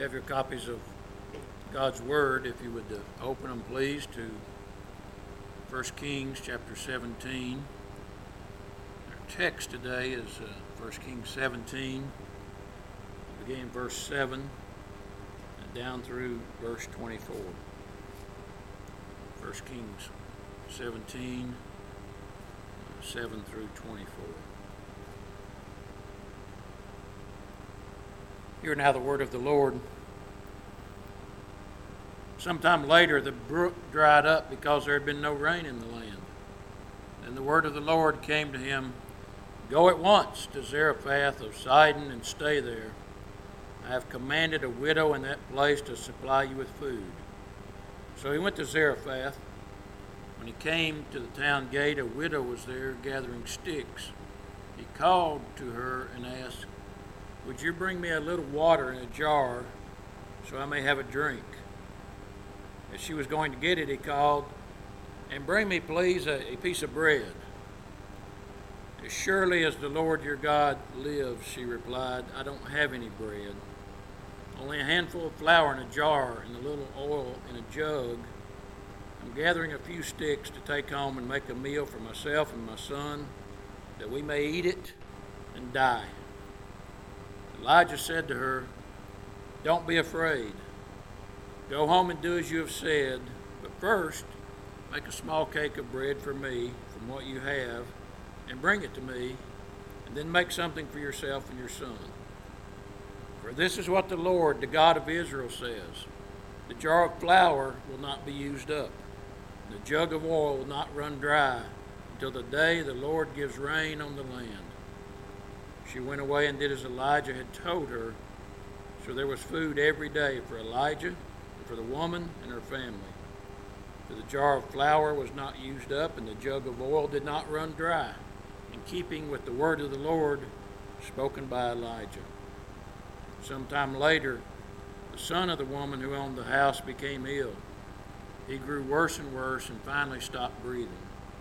You have your copies of God's Word, if you would open them, please, to 1 Kings chapter 17. Our text today is 1 Kings 17, beginning verse 7, and down through verse 24. 1 Kings 17, 7 through 24. Hear now the word of the Lord. Sometime later the brook dried up because there had been no rain in the land. Then the word of the Lord came to him, "Go at once to Zarephath of Sidon and stay there. I have commanded a widow in that place to supply you with food." So he went to Zarephath. When he came to the town gate, a widow was there gathering sticks. He called to her and asked, "Would you bring me a little water in a jar so I may have a drink?" As she was going to get it, he called, "And bring me, please, a piece of bread." "As surely as the Lord your God lives," she replied, "I don't have any bread. Only a handful of flour in a jar and a little oil in a jug. I'm gathering a few sticks to take home and make a meal for myself and my son, that we may eat it and die." Elijah said to her, "Don't be afraid. Go home and do as you have said, but first make a small cake of bread for me from what you have and bring it to me, and then make something for yourself and your son. For this is what the Lord, the God of Israel, says: the jar of flour will not be used up, the jug of oil will not run dry until the day the Lord gives rain on the land." She went away and did as Elijah had told her. So there was food every day for Elijah and for the woman and her family. For the jar of flour was not used up, and the jug of oil did not run dry, in keeping with the word of the Lord spoken by Elijah. Sometime later, the son of the woman who owned the house became ill. He grew worse and worse and finally stopped breathing.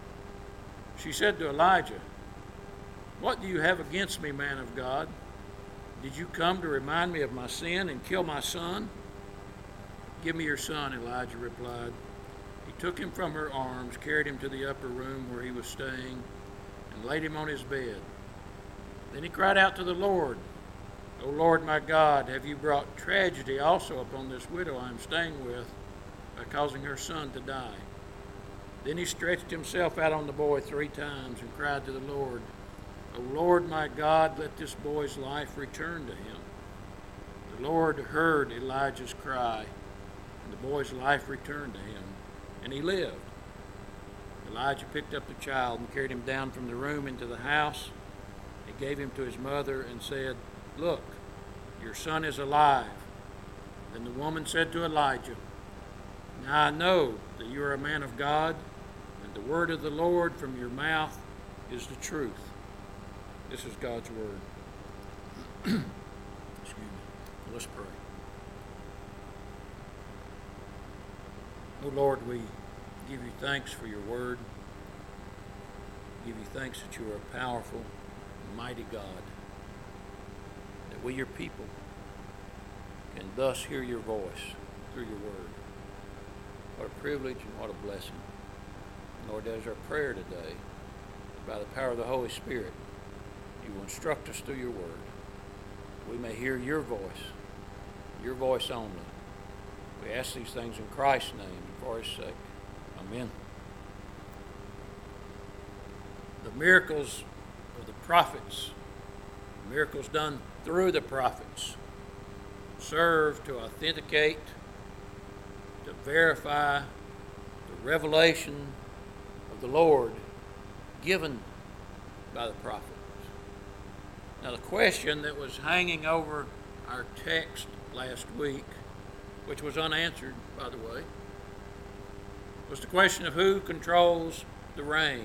She said to Elijah, "What do you have against me, man of God? Did you come to remind me of my sin and kill my son?" "Give me your son," Elijah replied. He took him from her arms, carried him to the upper room where he was staying, and laid him on his bed. Then he cried out to the Lord, "O Lord my God, have you brought tragedy also upon this widow I am staying with by causing her son to die?" Then he stretched himself out on the boy 3 times and cried to the Lord, "O Lord my God, let this boy's life return to him." The Lord heard Elijah's cry, and the boy's life returned to him, and he lived. Elijah picked up the child and carried him down from the room into the house. He gave him to his mother and said, "Look, your son is alive." Then the woman said to Elijah, "Now I know that you are a man of God, and the word of the Lord from your mouth is the truth." This is God's word. Excuse me. Let's pray. Oh Lord, we give you thanks for your word. We give you thanks that you are a powerful, mighty God, that we, your people, can thus hear your voice through your word. What a privilege and what a blessing. Lord, that is our prayer today. By the power of the Holy Spirit, you will instruct us through your word. We may hear your voice only. We ask these things in Christ's name and for his sake. Amen. The miracles of the prophets, miracles done through the prophets, serve to authenticate, to verify the revelation of the Lord given by the prophets. Now, the question that was hanging over our text last week, which was unanswered, by the way, was the question of who controls the rain.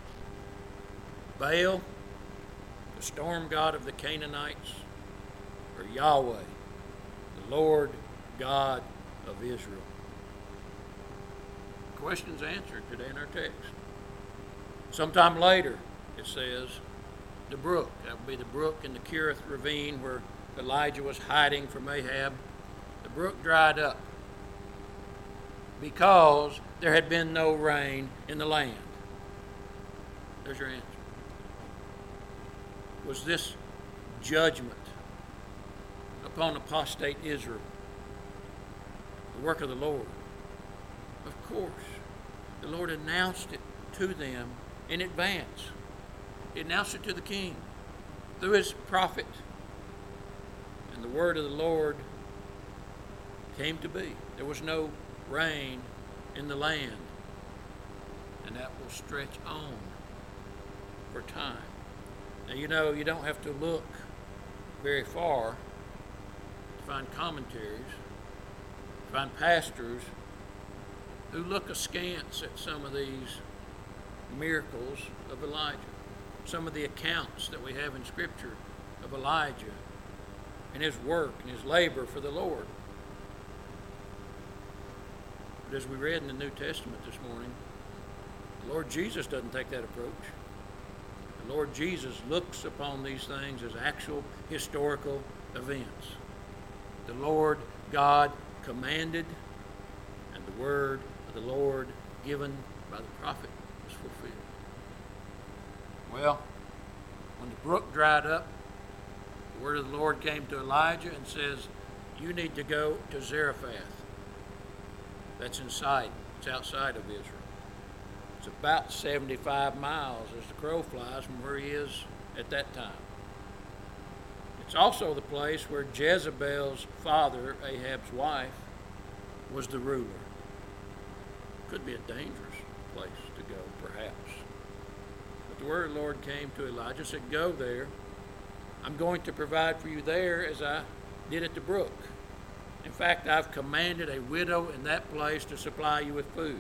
Baal, the storm god of the Canaanites, or Yahweh, the Lord God of Israel? The question's answered today in our text. Sometime later, it says, the brook. That would be the brook in the Kerith ravine where Elijah was hiding from Ahab. The brook dried up because there had been no rain in the land. There's your answer. Was this judgment upon apostate Israel the work of the Lord? Of course. The Lord announced it to them in advance. He announced it to the king through his prophet. And the word of the Lord came to be. There was no rain in the land. And that will stretch on for time. Now, you know, you don't have to look very far to find commentaries, to find pastors who look askance at some of these miracles of Elijah, some of the accounts that we have in Scripture of Elijah and his work and his labor for the Lord. But as we read in the New Testament this morning, the Lord Jesus doesn't take that approach. The Lord Jesus looks upon these things as actual historical events. The Lord God commanded, and the word of the Lord given by the prophet was fulfilled. Well, when the brook dried up, the word of the Lord came to Elijah and says, you need to go to Zarephath. That's in Sidon. It's outside of Israel. It's about 75 miles as the crow flies from where he is at that time. It's also the place where Jezebel's father, Ahab's wife, was the ruler. Could be a dangerous place to go, perhaps. But the word of the Lord came to Elijah, said, go there. I'm going to provide for you there as I did at the brook. In fact, I've commanded a widow in that place to supply you with food.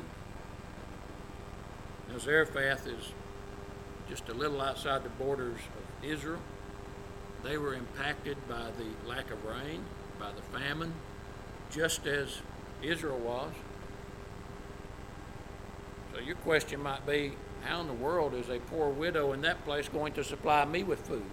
Now, Zarephath is just a little outside the borders of Israel. They were impacted by the lack of rain, by the famine, just as Israel was. So your question might be, how in the world is a poor widow in that place going to supply me with food?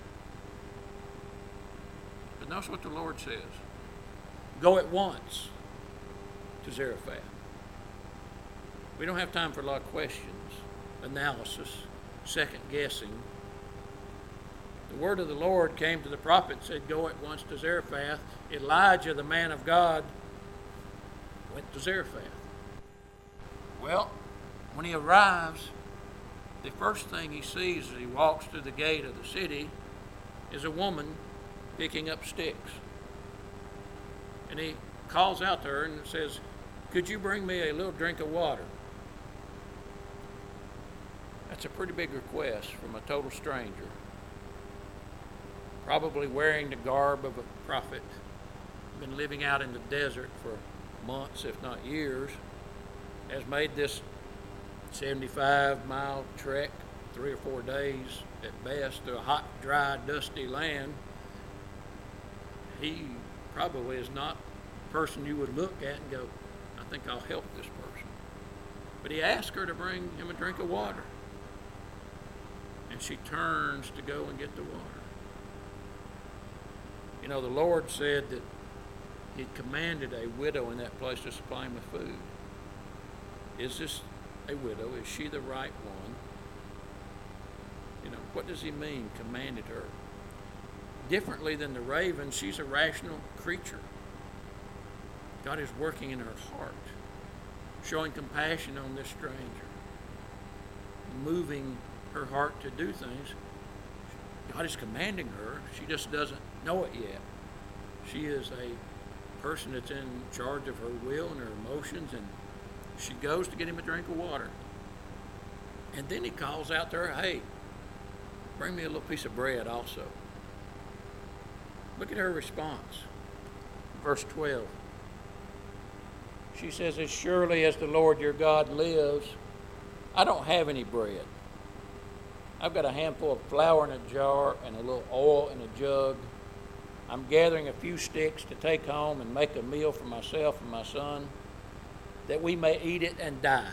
But notice what the Lord says. Go at once to Zarephath. We don't have time for a lot of questions, analysis, second guessing. The word of the Lord came to the prophet and said, go at once to Zarephath. Elijah, the man of God, went to Zarephath. Well, when he arrives, the first thing he sees as he walks through the gate of the city is a woman picking up sticks. And he calls out to her and says, could you bring me a little drink of water? That's a pretty big request from a total stranger, probably wearing the garb of a prophet, been living out in the desert for months, if not years, has made this 75-mile trek, 3 or 4 days at best, through a hot, dry, dusty land. He probably is not a person you would look at and go, I think I'll help this person. But he asked her to bring him a drink of water. And she turns to go and get the water. You know, the Lord said that He'd commanded a widow in that place to supply him with food. Is this a widow? Is she the right one? You know, what does He mean, commanded her? Differently than the raven, she's a rational creature. God is working in her heart, showing compassion on this stranger, moving her heart to do things. God is commanding her. She just doesn't know it yet. She is a person that's in charge of her will and her emotions, and she goes to get him a drink of water. And then he calls out to her, hey, bring me a little piece of bread also. Look at her response. Verse 12. She says, as surely as the Lord your God lives, I don't have any bread. I've got a handful of flour in a jar and a little oil in a jug. I'm gathering a few sticks to take home and make a meal for myself and my son, that we may eat it and die.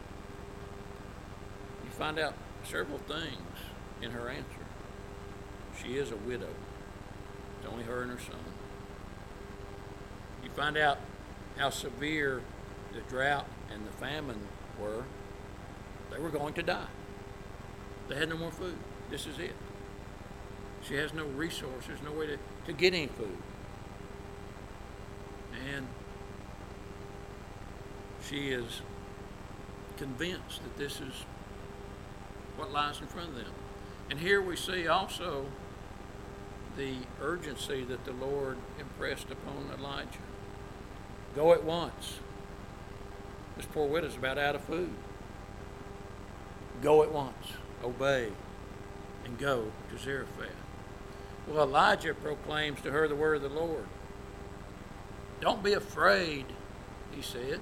You find out several things in her answer. She is a widow. It's only her and her son. You find out how severe the drought and the famine were. They were going to die. They had no more food. This is it. She has no resources, no way to get any food. And she is convinced that this is what lies in front of them. And here we see also the urgency that the Lord impressed upon Elijah. Go at once. This poor widow's about out of food. Go at once. Obey and go to Zarephath. Well, Elijah proclaims to her the word of the Lord. Don't be afraid, he said.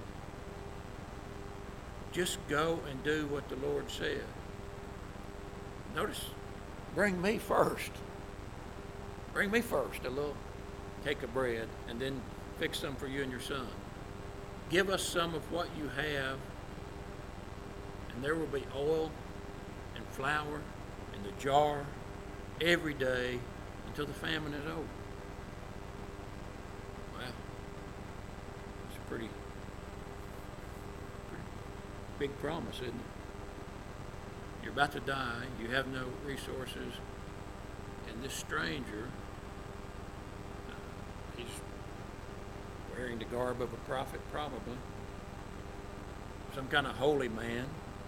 Just go and do what the Lord said. Notice, bring me first. Bring me first a little cake of bread, and then fix some for you and your son. Give us some of what you have, and there will be oil and flour in the jar every day until the famine is over. Wow. It's a pretty big promise, isn't it? You're about to die, you have no resources, and this stranger, he's wearing the garb of a prophet probably, some kind of holy man.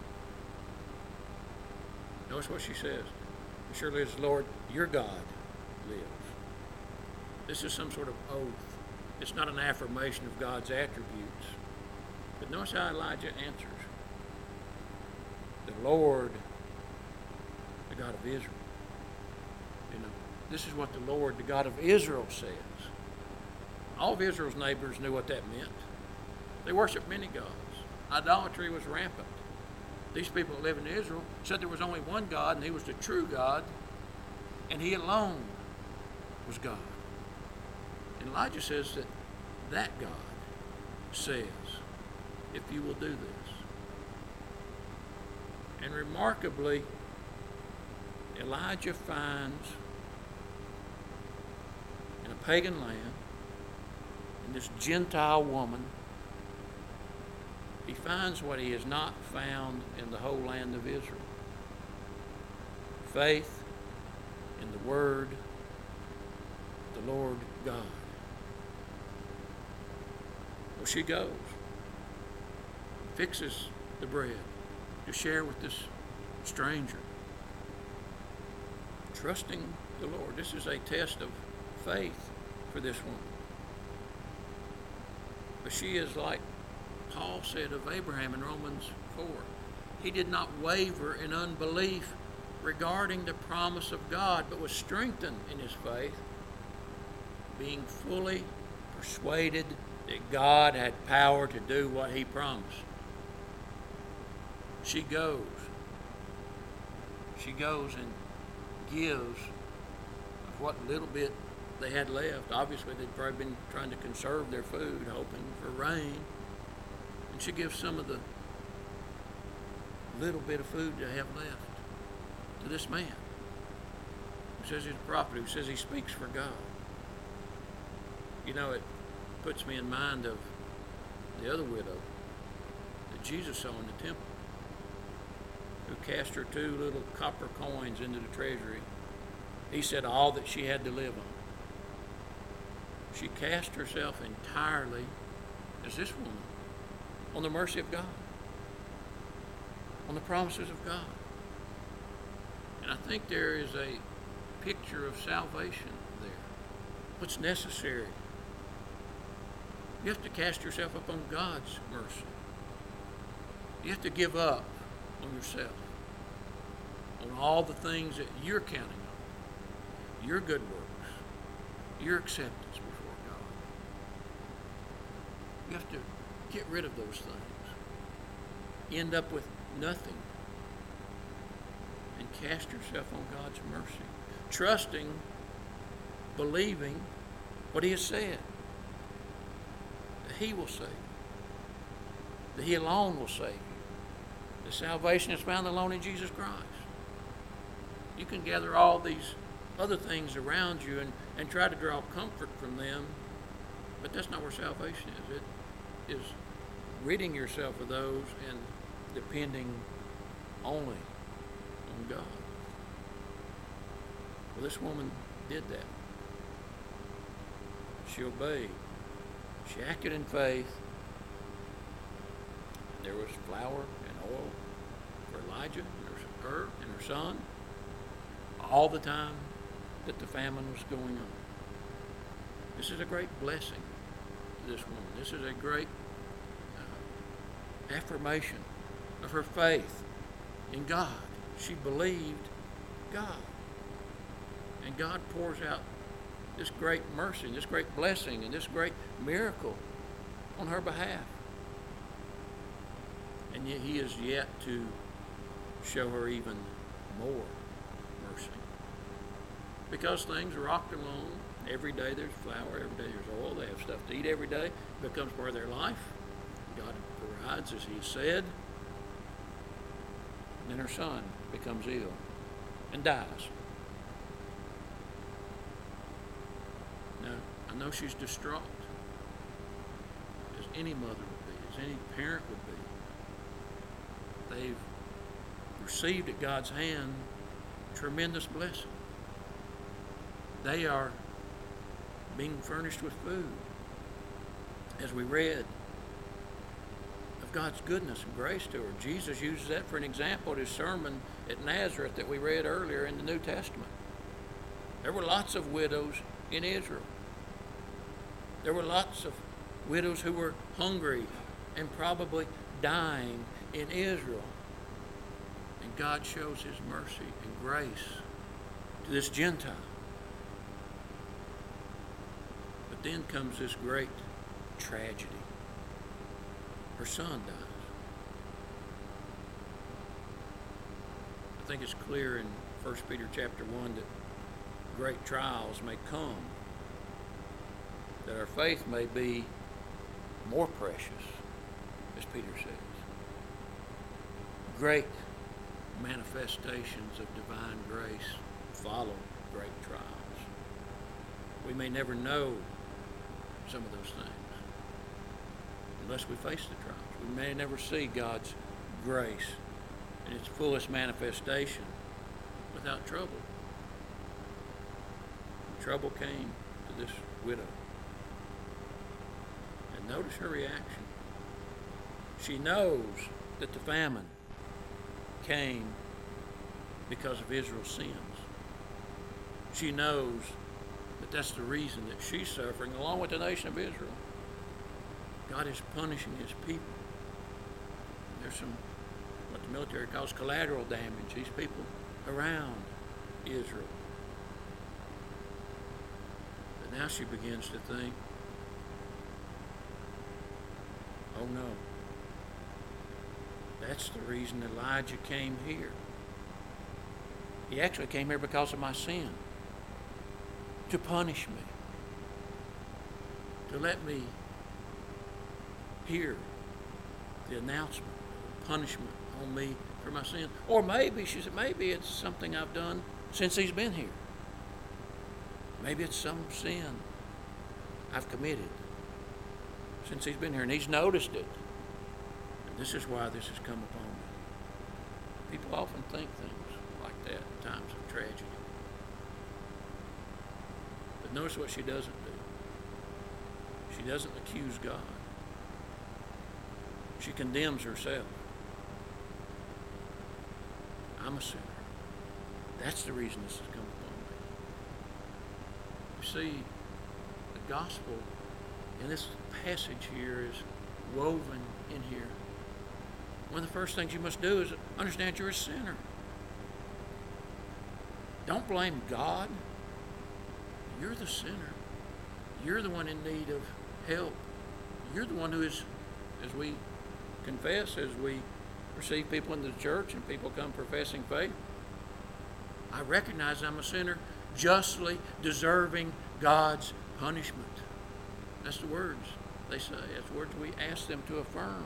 Notice what she says. Surely as the Lord your God lives. This is some sort of oath. It's not an affirmation of God's attributes. But notice how Elijah answers. The Lord, the God of Israel. You know, this is what the Lord, the God of Israel says. All of Israel's neighbors knew what that meant. They worshiped many gods. Idolatry was rampant. These people that live in Israel said there was only one God, and he was the true God, and he alone was God. And Elijah says that God says, if you will do this. And remarkably, Elijah finds in a pagan land, in this Gentile woman, he finds what he has not found in the whole land of Israel. Faith in the Word of the Lord God. Well, she goes, fixes the bread to share with this stranger. Trusting the Lord. This is a test of faith for this woman. But she is like Paul said of Abraham in Romans 4. He did not waver in unbelief regarding the promise of God, but was strengthened in his faith, being fully persuaded that God had power to do what he promised. She goes. She goes and gives of what little bit they had left. Obviously, they'd probably been trying to conserve their food, hoping for rain. And she gives some of the little bit of food they have left to this man who says he's a prophet, who says he speaks for God. You know, it puts me in mind of the other widow that Jesus saw in the temple, who cast her 2 little copper coins into the treasury. He said all that she had to live on. She cast herself entirely, as this woman, on the mercy of God, on the promises of God. And I think there is a picture of salvation there. What's necessary? You have to cast yourself upon God's mercy. You have to give up on yourself, on all the things that you're counting on, your good works, your acceptance before God. You have to get rid of those things. End up with nothing. And cast yourself on God's mercy. Trusting, believing what he has said. That he will save you. That he alone will save you. The salvation is found alone in Jesus Christ. You can gather all these other things around you and try to draw comfort from them, but But that's not where salvation is. It is ridding yourself of those and depending only on God. Well, this woman did that. She obeyed. She acted in faith. There was flour and oil for Elijah and her son all the time that the famine was going on. This is a great blessing to this woman. This is a great affirmation of her faith in God. She believed God. And God pours out this great mercy, this great blessing, and this great miracle on her behalf. And yet He is yet to show her even more mercy. Because things rocked along. Every day there's flour, every day there's oil. They have stuff to eat every day. It becomes part of their life. God provides as He said. And then her son becomes ill and dies. Now, I know she's distraught, as any mother would be, as any parent would be. They've received at God's hand tremendous blessing. They are being furnished with food, as we read of God's goodness and grace to her. Jesus uses that for an example at His sermon at Nazareth that we read earlier in the New Testament. There were lots of widows in Israel. There were lots of widows who were hungry and probably dying in Israel. And God shows His mercy and grace to this Gentile. But then comes this great tragedy. Her son dies. I think it's clear in 1 Peter chapter 1 that great trials may come, that our faith may be more precious, as Peter says. Great manifestations of divine grace follow great trials. We may never know some of those things unless we face the trials. We may never see God's grace in its fullest manifestation without trouble. Trouble came to this widow. And notice her reaction. She knows that the famine came because of Israel's sins. She knows that that's the reason that she's suffering, along with the nation of Israel. God is punishing His people. There's some, what the military calls collateral damage. These people around Israel. But now she begins to think, oh no, that's the reason Elijah came here. He actually came here because of my sin, to punish me, to let me hear the announcement, the punishment on me for my sin. Or maybe, she said, maybe it's something I've done since he's been here. Maybe it's some sin I've committed since he's been here, and he's noticed it. And this is why this has come upon me. People often think things like that in times of tragedy. But notice what she doesn't do. She doesn't accuse God. She condemns herself. I'm a sinner. That's the reason this has come upon me. You see, the gospel in this passage here is woven in here. One of the first things you must do is understand you're a sinner. Don't blame God. You're the sinner. You're the one in need of help. You're the one who is, as we confess, as we receive people into the church and people come professing faith, I recognize I'm a sinner, justly deserving God's punishment. That's the words they say. That's the words we ask them to affirm.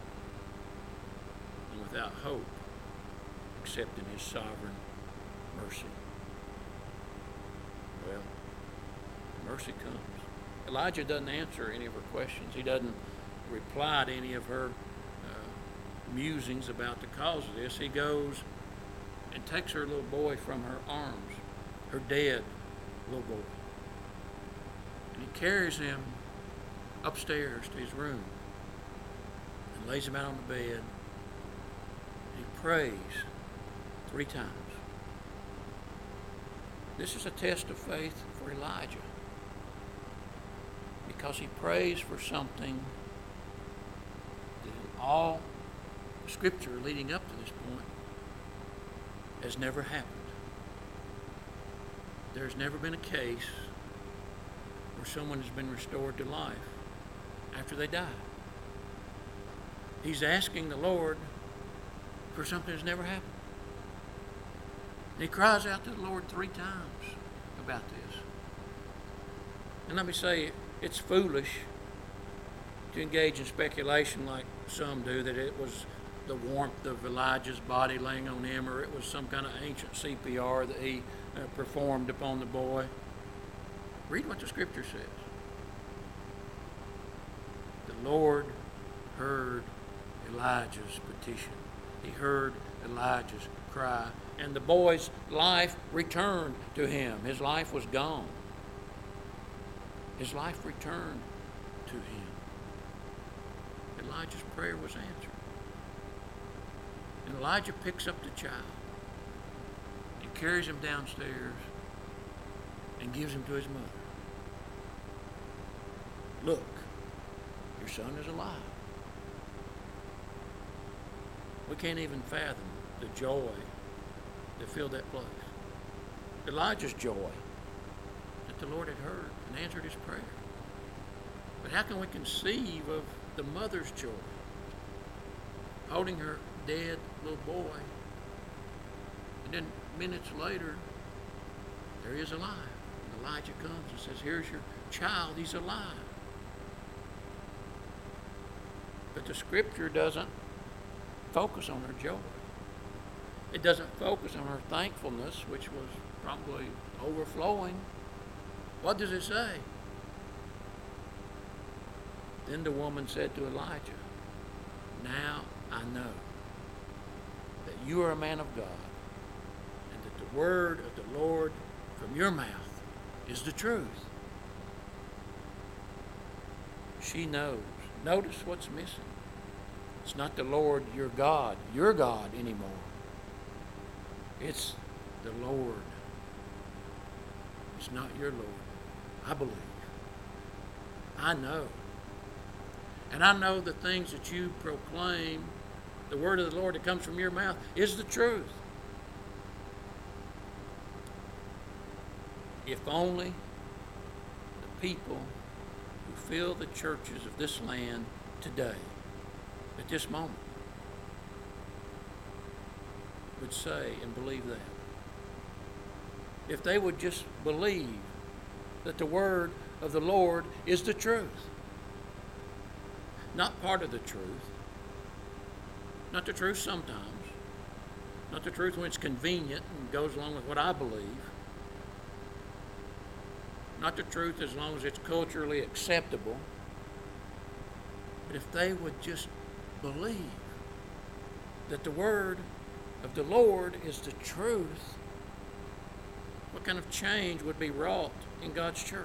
And without hope, except in His sovereign mercy. Well, mercy comes. Elijah doesn't answer any of her questions. He doesn't reply to any of her musings about the cause of this. He goes and takes her little boy from her arms, her dead little boy. And he carries him upstairs to his room and lays him out on the bed. He prays 3 times. This is a test of faith for Elijah, because he prays for something that in all Scripture leading up to this point has never happened. There's never been a case where someone has been restored to life after they die. He's asking the Lord for something that's never happened. And he cries out to the Lord 3 times about this. And let me say, it's foolish to engage in speculation like some do, that it was the warmth of Elijah's body laying on him, or it was some kind of ancient CPR that he performed upon the boy. Read what the Scripture says. The Lord heard Elijah's petition. He heard Elijah's cry, and the boy's life returned to him. His life was gone. His life returned to him. Elijah's prayer was answered. And Elijah picks up the child and carries him downstairs and gives him to his mother. Look, your son is alive. We can't even fathom the joy that filled that place. Elijah's joy that the Lord had heard and answered his prayer. But how can we conceive of the mother's joy holding her dead little boy, and then minutes later there he is alive, and Elijah comes and says, here's your child, he's alive. But the Scripture doesn't focus on her joy. It doesn't focus on her thankfulness, which was probably overflowing. What does it say? Then the woman said to Elijah, now I know that you are a man of God, and that the word of the Lord from your mouth is the truth. She knows. Notice what's missing. It's not the Lord your God anymore. It's the Lord. It's not your Lord. I believe. I know. And I know the things that you proclaim, the word of the Lord that comes from your mouth, is the truth. If only the people who fill the churches of this land today, at this moment, would say and believe that. If they would just believe that the word of the Lord is the truth. Not part of the truth. Not the truth sometimes. Not the truth when it's convenient and goes along with what I believe. Not the truth as long as it's culturally acceptable. But if they would just believe that the word of the Lord is the truth, what kind of change would be wrought in God's church?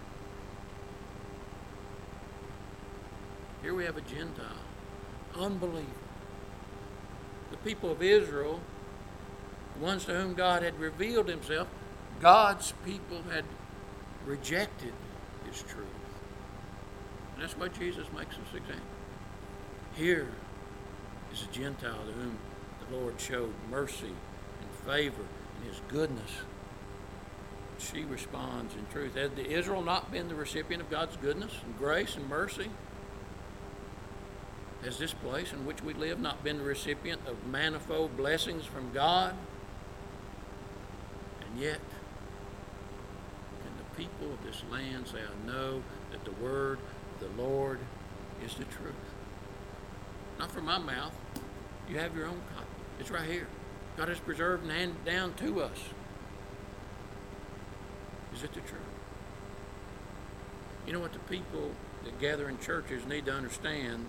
Here we have a Gentile, unbeliever. The people of Israel, the ones to whom God had revealed himself, God's people had rejected his truth. And that's why Jesus makes this example. Here is a Gentile to whom the Lord showed mercy and favor and his goodness. She responds in truth. Had Israel not been the recipient of God's goodness and grace and mercy? Has this place in which we live not been the recipient of manifold blessings from God? And yet, can the people of this land say, I know that the word of the Lord is the truth? Not from my mouth. You have your own copy. It's right here. God has preserved and handed down to us. Is it the truth? You know what the people that gather in churches need to understand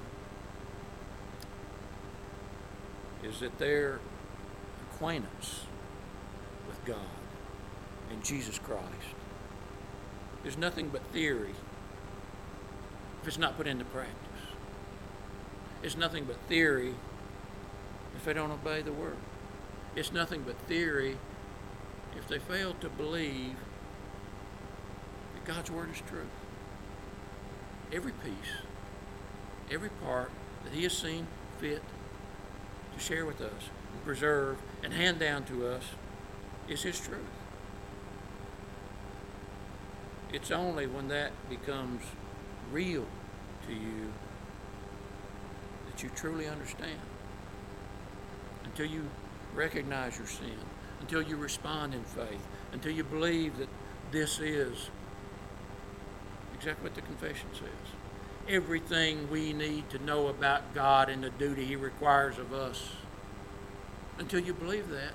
is that their acquaintance with God and Jesus Christ is nothing but theory if it's not put into practice. It's nothing but theory if they don't obey the Word. It's nothing but theory if they fail to believe that God's Word is true. Every piece, every part that He has seen fit to share with us, and preserve, and hand down to us is His truth. It's only when that becomes real to you that you truly understand. Until you recognize your sin, until you respond in faith, until you believe that this is exactly what the confession says. Everything we need to know about God and the duty He requires of us. Until you believe that,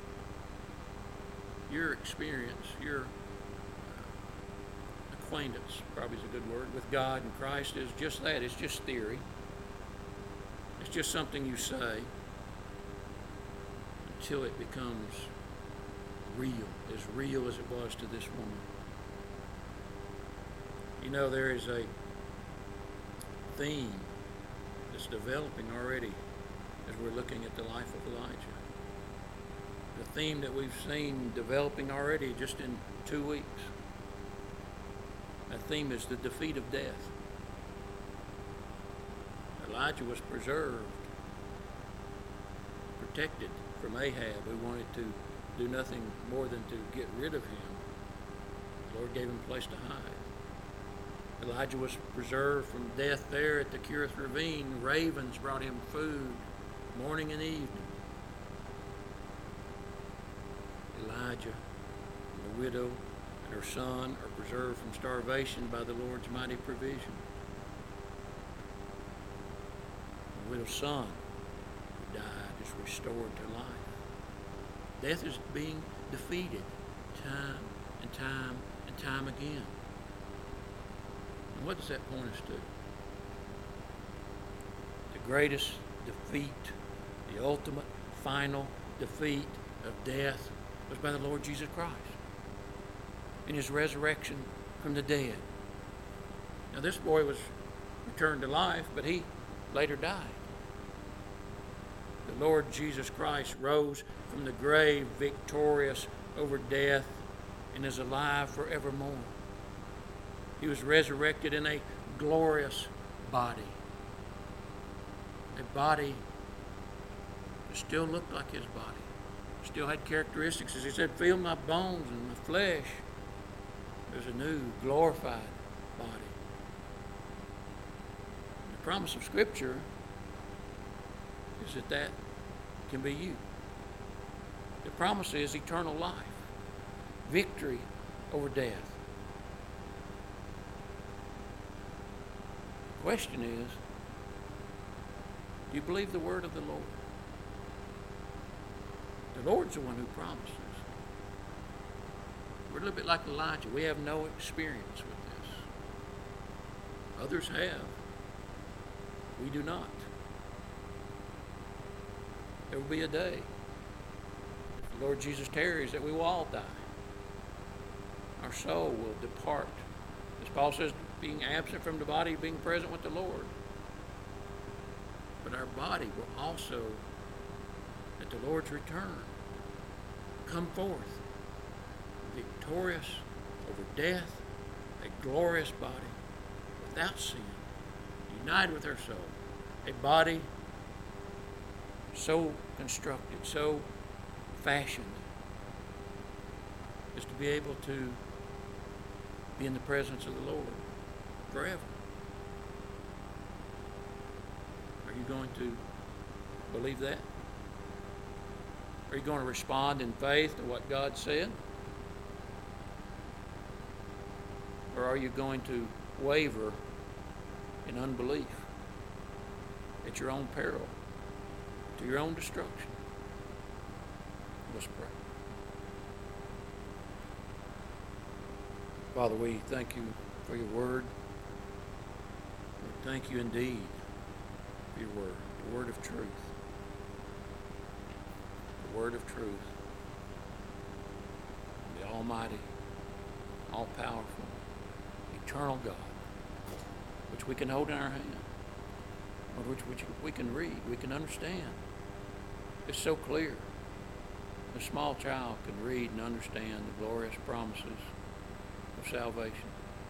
your experience, your acquaintance, probably is a good word, with God and Christ is just that. It's just theory. It's just something you say until it becomes real as it was to this woman. You know, there is a theme that's developing already as we're looking at the life of Elijah. The theme that we've seen developing already just in 2 weeks. That theme is the defeat of death. Elijah was preserved, protected from Ahab, who wanted to do nothing more than to get rid of him. The Lord gave him a place to hide. Elijah was preserved from death there at the Kerith Ravine. Ravens brought him food morning and evening. Elijah and the widow and her son are preserved from starvation by the Lord's mighty provision. The widow's son who died is restored to life. Death is being defeated time and time and time again. And what does that point us to? The greatest defeat, the ultimate, final defeat of death was by the Lord Jesus Christ in His resurrection from the dead. Now this boy was returned to life, but he later died. The Lord Jesus Christ rose from the grave victorious over death and is alive forevermore. He was resurrected in a glorious body. A body that still looked like His body. Still had characteristics. As He said, feel my bones and my flesh. There's a new glorified body. The promise of Scripture is that that can be you. The promise is eternal life, victory over death. The question is, do you believe the word of the Lord? The Lord's the one who promises. We're a little bit like Elijah. We have no experience with this. Others have. We do not. There will be a day, if the Lord Jesus tarries, that we will all die. Our soul will depart. As Paul says, being absent from the body, being present with the Lord. But our body will also, at the Lord's return, come forth victorious over death, a glorious body, without sin, united with our soul, a body so constructed, so fashioned, as to be able to be in the presence of the Lord forever. Are you going to believe that? Are you going to respond in faith to what God said? Or are you going to waver in unbelief at your own peril, to your own destruction? Let's pray. Father, we thank You for your word. Lord, thank you indeed for your word, the word of truth. The word of truth. The almighty, all-powerful, eternal God, which we can hold in our hand, or which we can read, we can understand. It's so clear. A small child can read and understand the glorious promises of salvation.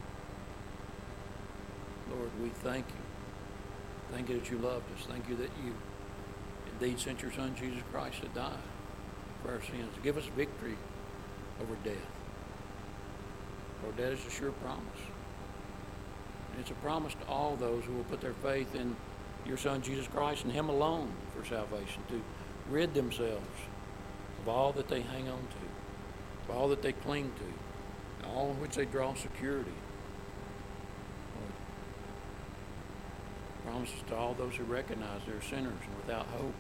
Lord, we thank you. Thank you that you loved us. Thank you that you indeed sent your Son, Jesus Christ, to die for our sins, to give us victory over death. Lord, that is a sure promise. And it's a promise to all those who will put their faith in your Son, Jesus Christ, and him alone for salvation, to rid themselves of all that they hang on to, of all that they cling to, and all in which they draw security. Lord, promises to all those who recognize they're sinners and without hope.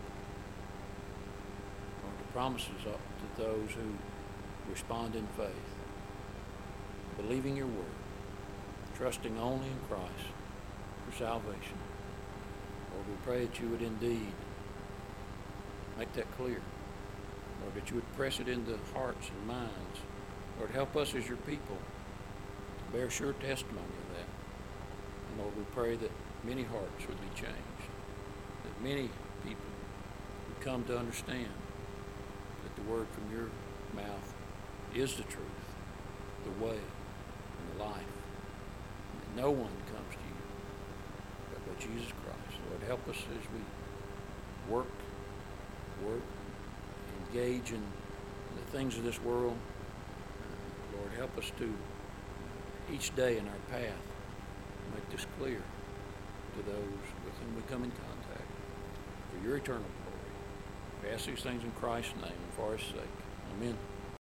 Lord, the promises to those who respond in faith, believing your word, trusting only in Christ for salvation. Lord, we pray that you would indeed make that clear. Lord, that you would press it into hearts and minds. Lord, help us as your people to bear sure testimony of that. And Lord, we pray that many hearts would be changed, that many people would come to understand that the word from your mouth is the truth, the way, and the life. And that no one comes to you but Jesus Christ. Lord, help us as we work, engage in the things of this world. Lord, help us to each day in our path make this clear to those with whom we come in contact for your eternal glory. We ask these things in Christ's name and for his sake. Amen.